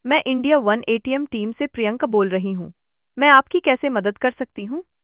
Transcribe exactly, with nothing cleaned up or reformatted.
मैं India one ATM team से प्रियंका बोल रही हूँ। मैं आपकी कैसे मदद कर सकती हूँ?